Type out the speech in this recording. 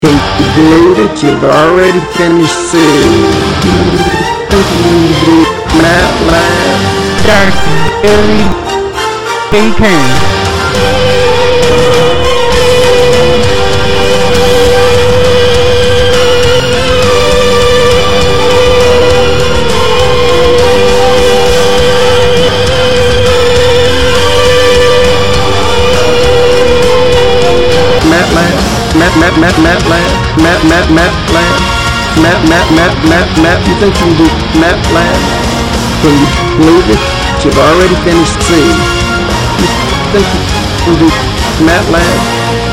Can you believe it? You've already finished soon. Matt Lab. Dark Billy Bacon. Matt, you think you can do Matt Lab? Can you believe it? You've already finished soon. You think you can do Matt Lab?